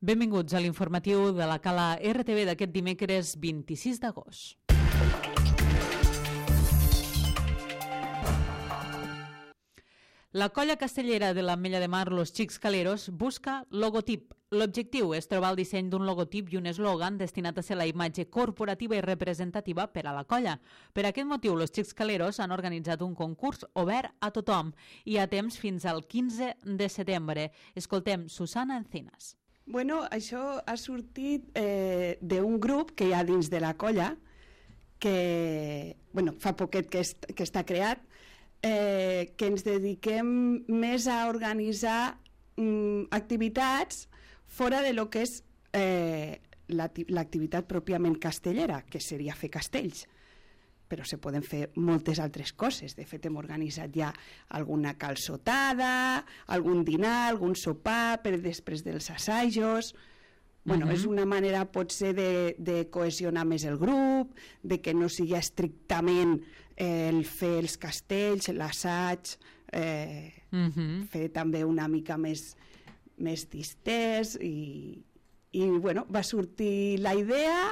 Benvinguts a l'informatiu de la Cala RTV d'aquest dimecres 26 d'agost. La colla castellera de l'Ametlla de Mar, Los Xics Caleros, busca logotip. L'objectiu és trobar el disseny d'un logotip i un eslògan destinat a ser la imatge corporativa i representativa per a la colla. Per aquest motiu, Los Xics Caleros han organitzat un concurs obert a tothom i a temps fins al 15 de setembre. Escoltem Susana Encinas. Bueno, això ha sortit d'un grup que hi ha dins de la colla, que fa poquet que està creat, que ens dediquem més a organitzar activitats fora de lo que és l'activitat pròpiament castellera, que seria fer castells. Però se poden fer moltes altres coses. De fet, hem organitzat ja alguna calçotada, algun dinar, algun sopar per després dels assajos. És una manera potser de cohesionar més el grup, de que no sigui estrictament el fer els castells, l'assaig, fer també una mica més distès i va sortir la idea,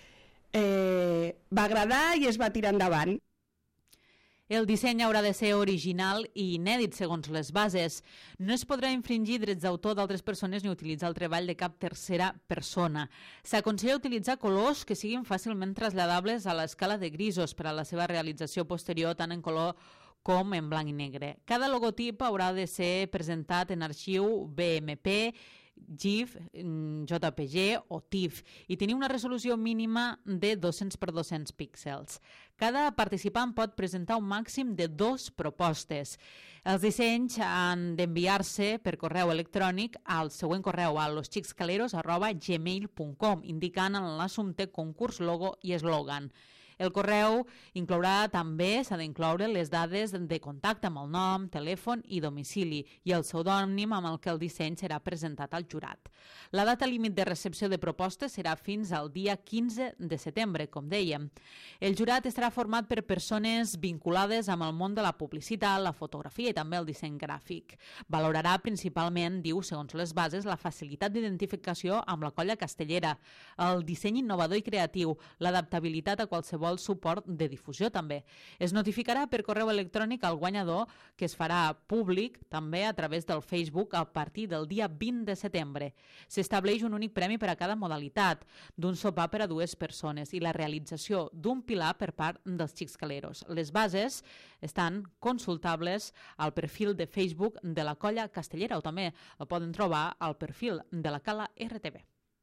va agradar i es va tirar endavant. El disseny haurà de ser original i inèdit segons les bases. No es podrà infringir drets d'autor d'altres persones ni utilitzar el treball de cap tercera persona. S'aconsella utilitzar colors que siguin fàcilment traslladables a l'escala de grisos per a la seva realització posterior tant en color com en blanc i negre. Cada logotip haurà de ser presentat en arxiu BMP, GIF, JPG o TIFF i tenir una resolució mínima de 200 per 200 píxels. Cada participant pot presentar un màxim de 2 propostes. Els dissenys han d'enviar-se per correu electrònic al següent correu a losxicscaleros@gmail.com indicant en l'assumpte concurs, logo i eslògan. El correu s'ha d'incloure les dades de contacte amb el nom, telèfon i domicili i el pseudònim amb el que el disseny serà presentat al jurat. La data límit de recepció de propostes serà fins al dia 15 de setembre, com dèiem. El jurat estarà format per persones vinculades amb el món de la publicitat, la fotografia i també el disseny gràfic. Valorarà principalment, diu, segons les bases, la facilitat d'identificació amb la colla castellera, el disseny innovador i creatiu, l'adaptabilitat a qualsevol suport de difusió també. Es notificarà per correu electrònic al guanyador, que es farà públic també a través del Facebook a partir del dia 20 de setembre. S'estableix un únic premi per a cada modalitat, d'un sopar per a 2 persones i la realització d'un pilar per part dels Xics Caleros. Les bases estan consultables al perfil de Facebook de la colla castellera o també el poden trobar al perfil de la Cala RTV.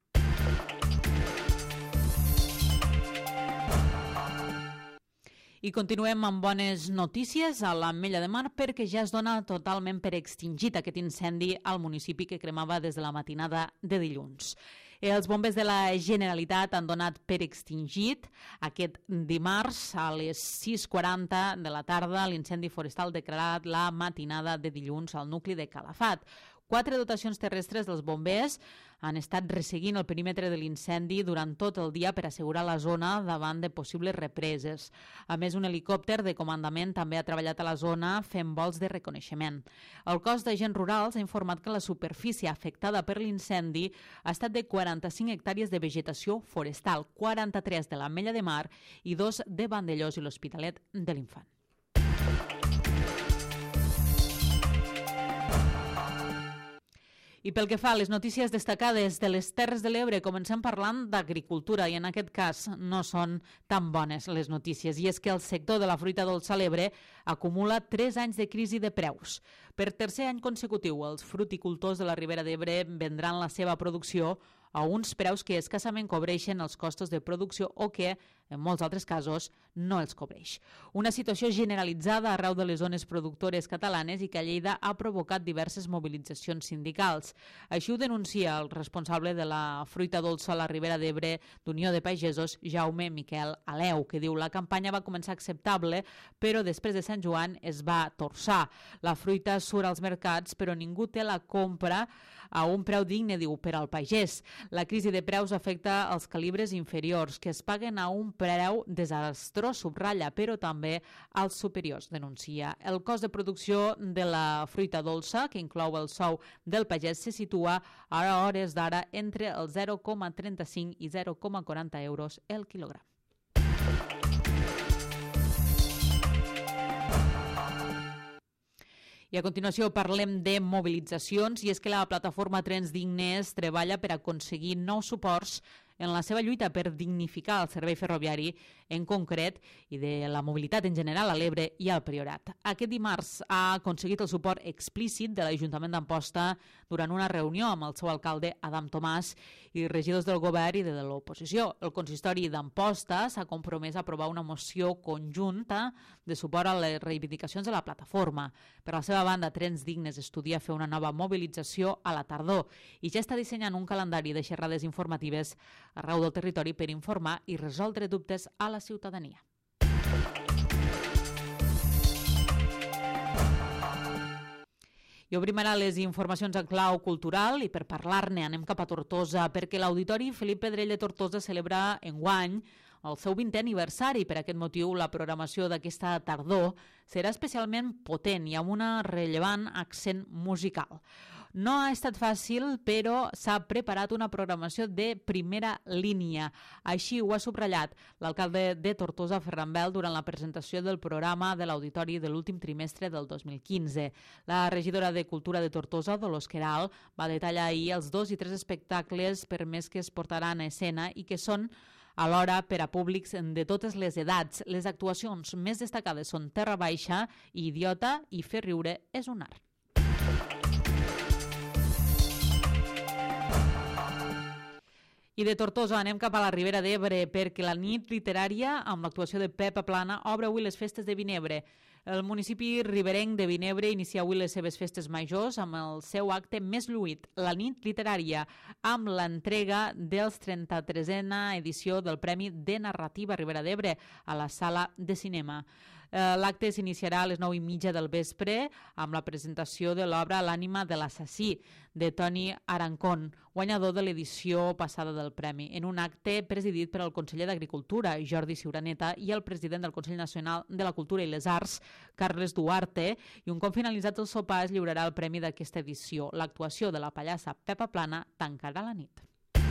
I continuem amb bones notícies a l'Ametlla de Mar perquè ja es dona totalment per extingit aquest incendi al municipi que cremava des de la matinada de dilluns. Els bombers de la Generalitat han donat per extingit aquest dimarts a les 6:40 de la tarda l'incendi forestal declarat la matinada de dilluns al nucli de Calafat. 4 dotacions terrestres dels bombers han estat resseguint el perímetre de l'incendi durant tot el dia per assegurar la zona davant de possibles represes. A més, un helicòpter de comandament també ha treballat a la zona fent vols de reconeixement. El cos d'agents rurals ha informat que la superfície afectada per l'incendi ha estat de 45 hectàrees de vegetació forestal, 43 de l'Ametlla de Mar i 2 de Vandellós i l'Hospitalet de l'Infant. I pel que fa a les notícies destacades de les Terres de l'Ebre, comencem parlant d'agricultura i en aquest cas no són tan bones les notícies. I és que el sector de la fruita dolça a l'Ebre acumula 3 anys de crisi de preus. Per tercer any consecutiu, els fruticultors de la Ribera d'Ebre vendran la seva producció a uns preus que escassament cobreixen els costos de producció o que, en molts altres casos, no els cobreix. Una situació generalitzada arreu de les zones productores catalanes i que a Lleida ha provocat diverses mobilitzacions sindicals. Així ho denuncia el responsable de la fruita dolça a la Ribera d'Ebre d'Unió de Pagesos, Jaume Miquel Aleu, que diu la campanya va començar acceptable, però després de Sant Joan es va torçar. La fruita surt als mercats, però ningú té la compra a un preu digne, diu, per al pagès. La crisi de preus afecta els calibres inferiors, que es paguen a un preu desastrós, subratlla, però també als superiors, denuncia. El cost de producció de la fruita dolça, que inclou el sou del pagès, se situa a hores d'ara entre el 0,35 i 0,40 euros el quilogram. I a continuació parlem de mobilitzacions, i és que la plataforma Trens Dignes treballa per aconseguir nous suports en la seva lluita per dignificar el servei ferroviari en concret i de la mobilitat en general a l'Ebre i al Priorat. Aquest dimarts ha aconseguit el suport explícit de l'Ajuntament d'Amposta durant una reunió amb el seu alcalde Adam Tomàs i regidors del govern i de l'oposició. El consistori d'Amposta s'ha compromès a aprovar una moció conjunta de suport a les reivindicacions de la plataforma. Per la seva banda, Trens Dignes estudia fer una nova mobilització a la tardor i ja està dissenyant un calendari de xerrades informatives arreu del territori per informar i resoldre dubtes a la ciutadania. I obrim ara les informacions en clau cultural i per parlar-ne anem cap a Tortosa perquè l'Auditori Felip Pedrell de Tortosa celebra enguany el seu 20è aniversari. Per aquest motiu, la programació d'aquesta tardor serà especialment potent i amb un rellevant accent musical. No ha estat fàcil, però s'ha preparat una programació de primera línia. Així ho ha subratllat l'alcalde de Tortosa, Ferran Bel, durant la presentació del programa de l'Auditori de l'últim trimestre del 2015. La regidora de Cultura de Tortosa, Dolors Queralt, va detallar ahir els 2 i 3 espectacles per més que es portaran a escena i que són alhora per a públics de totes les edats. Les actuacions més destacades són Terra Baixa i Idiota i Fer riure és un art. I de Tortosa anem cap a la Ribera d'Ebre perquè la nit literària amb l'actuació de Pepa Plana obre avui les festes de Vinebre. El municipi riberenc de Vinebre inicia avui les seves festes majors amb el seu acte més lluït, la nit literària, amb l'entrega dels 33a edició del Premi de Narrativa Ribera d'Ebre a la Sala de Cinema. L'acte s'iniciarà a les 9:30 del vespre amb la presentació de l'obra L'ànima de l'assassí, de Toni Arancón, guanyador de l'edició passada del Premi, en un acte presidit per el conseller d'Agricultura, Jordi Ciuraneta, i el president del Consell Nacional de la Cultura i les Arts, Carles Duarte, i un cop finalitzat el sopar es lliurarà el premi d'aquesta edició. L'actuació de la pallassa Pepa Plana tancarà la nit.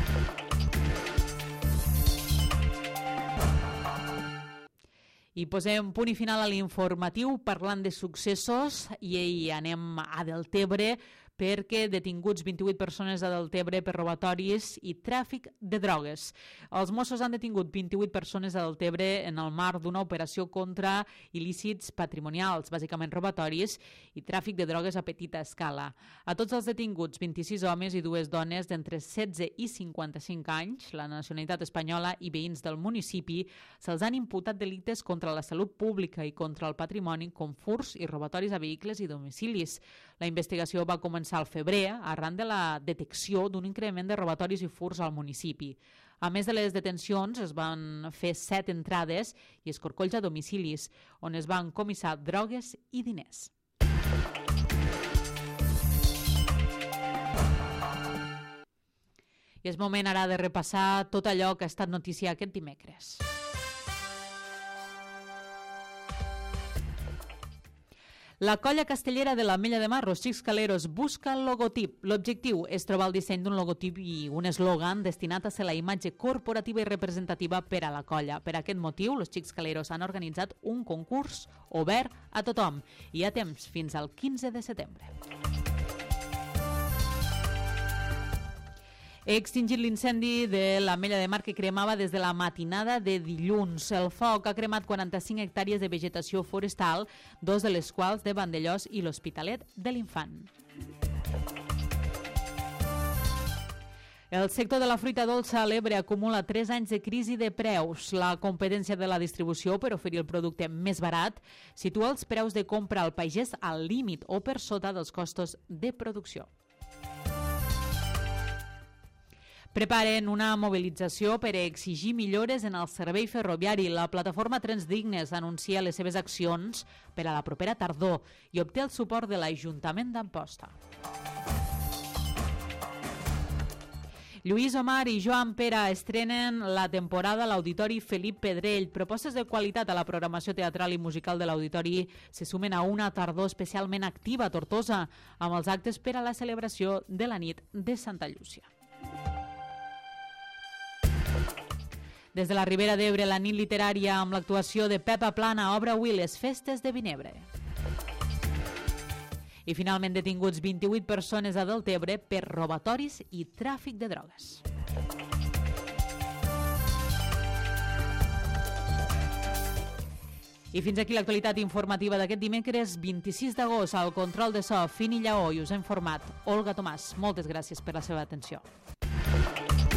I posem punt i final a l'informatiu parlant de successos i anem a Deltebre perquè detinguts 28 persones a Deltebre per robatoris i tràfic de drogues. Els Mossos han detingut 28 persones a Deltebre en el marc d'una operació contra il·lícits patrimonials, bàsicament robatoris i tràfic de drogues a petita escala. A tots els detinguts, 26 homes i 2 dones d'entre 16 i 55 anys, la nacionalitat espanyola i veïns del municipi, se'ls han imputat delictes contra la salut pública i contra el patrimoni com furts i robatoris a vehicles i domicilis. La investigació va començar al febrer arran de la detecció d'un increment de robatoris i furts al municipi. A més de les detencions, es van fer 7 entrades i escorcolls a domicilis, on es van comissar drogues i diners. I és moment ara de repassar tot allò que ha estat notícia aquest dimecres. La colla castellera de l'Ametlla de Mar, Los Xics Caleros, busca el logotip. L'objectiu és trobar el disseny d'un logotip i un eslògan destinat a ser la imatge corporativa i representativa per a la colla. Per aquest motiu, Los Xics Caleros han organitzat un concurs obert a tothom i hi ha temps fins al 15 de setembre. He extingit l'incendi de l'Ametlla de Mar que cremava des de la matinada de dilluns. El foc ha cremat 45 hectàrees de vegetació forestal, 2 de les quals de Vandellós i l'Hospitalet de l'Infant. El sector de la fruita dolça a l'Ebre acumula 3 anys de crisi de preus. La competència de la distribució per oferir el producte més barat situa els preus de compra al pagès al límit o per sota dels costos de producció. Preparen una mobilització per exigir millores en el servei ferroviari. La plataforma Trens Dignes anuncia les seves accions per a la propera tardor i obté el suport de l'Ajuntament d'Amposta. Lluís Omar i Joan Pera estrenen la temporada a l'Auditori Felip Pedrell. Propostes de qualitat a la programació teatral i musical de l'Auditori se sumen a una tardor especialment activa a Tortosa, amb els actes per a la celebració de la nit de Santa Llúcia. Des de la Ribera d'Ebre, la nit literària amb l'actuació de Pepa Plana obre avui les festes de Vinebre. I finalment detinguts 28 persones a Deltebre per robatoris i tràfic de drogues. I fins aquí l'actualitat informativa d'aquest dimecres 26 d'agost. Al control de so, Fini Lleó, i us ha informat Olga Tomàs. Moltes gràcies per la seva atenció.